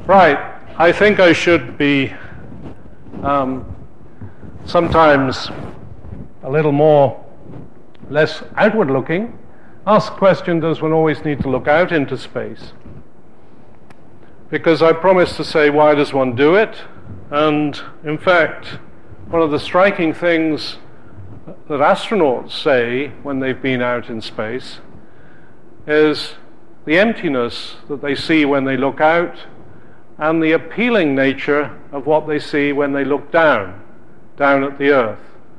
Right. I think I should be sometimes a little less outward looking. Ask the question, does one always need to look out into space? Because I promised to say, why does one do it? And in fact, one of the striking things that astronauts say when they've been out in space is the emptiness that they see when they look out and the appealing nature of what they see when they look down at the Earth.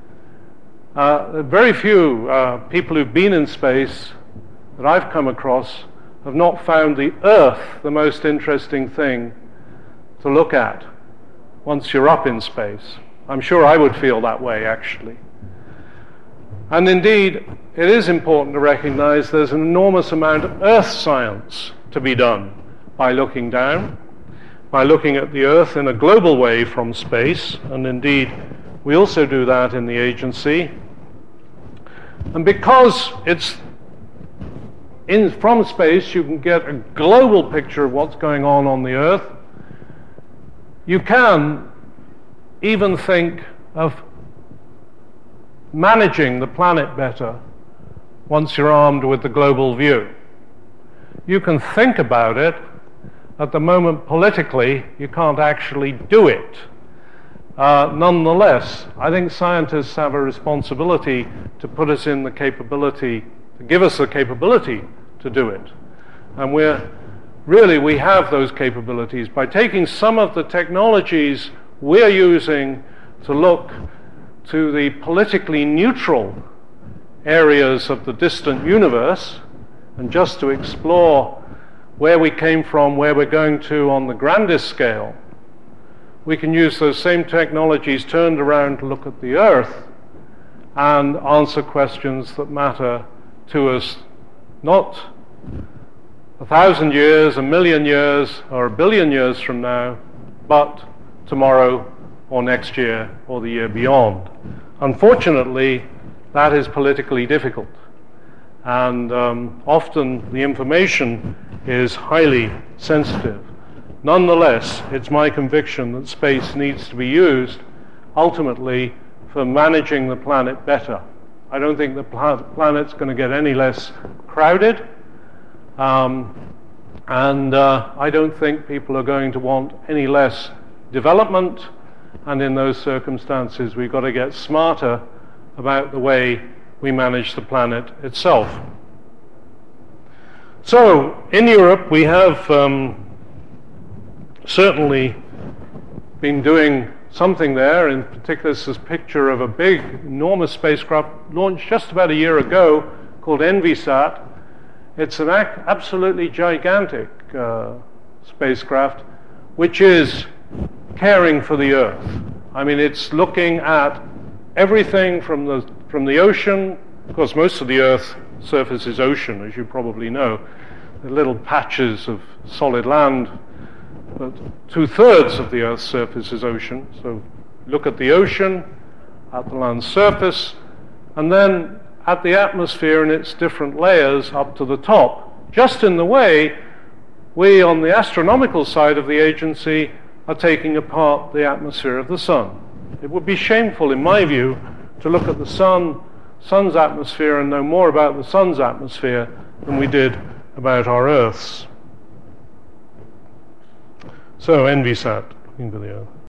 Very few people who've been in space that I've come across have not found the Earth the most interesting thing to look at once you're up in space. I'm sure I would feel that way, actually. And indeed, it is important to recognize there's an enormous amount of Earth science to be done by looking down, by looking at the Earth in a global way from space, and indeed, we also do that in the agency. And because it's from space, you can get a global picture of what's going on the Earth. You can even think of managing the planet better once you're armed with the global view. You can think about it. At the moment, politically, you can't actually do it. Nonetheless, I think scientists have a responsibility to put us in the capability, to give us the capability to do it. And we have those capabilities by taking some of the technologies we're using to look to the politically neutral areas of the distant universe and just to explore where we came from, where we're going to on the grandest scale. We can use those same technologies turned around to look at the Earth and answer questions that matter to us, not 1,000 years, 1,000,000 years, or 1,000,000,000 years from now, but tomorrow or next year or the year beyond. Unfortunately, that is politically difficult. And often the information is highly sensitive. Nonetheless, it's my conviction that space needs to be used ultimately for managing the planet better. I don't think the planet's going to get any less crowded, and I don't think people are going to want any less development, and in those circumstances we've got to get smarter about the way we manage the planet itself. So, in Europe we have certainly been doing something there. In particular, this is a picture of a big, enormous spacecraft launched just about a year ago called Envisat. It's an absolutely gigantic spacecraft which is caring for the Earth. I mean, it's looking at everything from the ocean. Of course, most of the Earth's surface is ocean, as you probably know. There are little patches of solid land, but 2/3 of the Earth's surface is ocean. So look at the ocean, at the land surface, and then at the atmosphere in its different layers up to the top, just in the way we on the astronomical side of the agency are taking apart the atmosphere of the sun. It would be shameful, in my view, to look at the sun's atmosphere and know more about the sun's atmosphere than we did about our Earth's. So, Envisat, looking for the Earth.